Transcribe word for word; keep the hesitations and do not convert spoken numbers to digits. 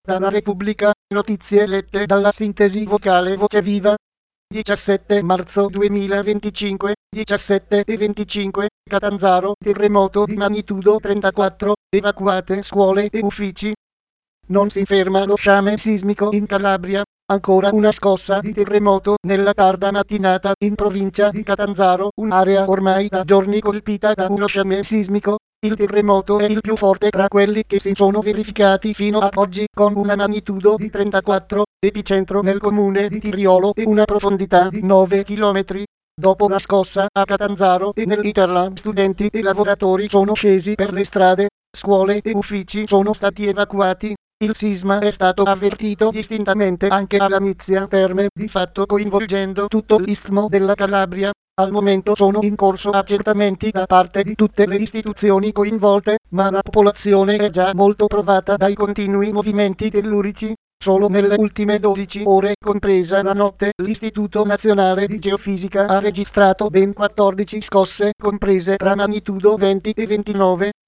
Dalla Repubblica, notizie lette dalla sintesi vocale Voce Viva. diciassette marzo duemilaventicinque, diciassette e venticinque, Catanzaro, terremoto di magnitudo trentaquattro, evacuate scuole e uffici. Non si ferma lo sciame sismico in Calabria, ancora una scossa di terremoto nella tarda mattinata in provincia di Catanzaro, un'area ormai da giorni colpita da uno sciame sismico. Il terremoto è il più forte tra quelli che si sono verificati fino ad oggi, con una magnitudo di trentaquattro, epicentro nel comune di Tiriolo e una profondità di nove chilometri. Dopo la scossa a Catanzaro e nell'Interland, studenti e lavoratori sono scesi per le strade, scuole e uffici sono stati evacuati. Il sisma è stato avvertito distintamente anche a Lamezia Terme, di fatto coinvolgendo tutto l'istmo della Calabria. Al momento sono in corso accertamenti da parte di tutte le istituzioni coinvolte, ma la popolazione è già molto provata dai continui movimenti tellurici. Solo nelle ultime dodici ore, compresa la notte, l'Istituto Nazionale di Geofisica ha registrato ben quattordici scosse, comprese tra magnitudo venti e ventinove.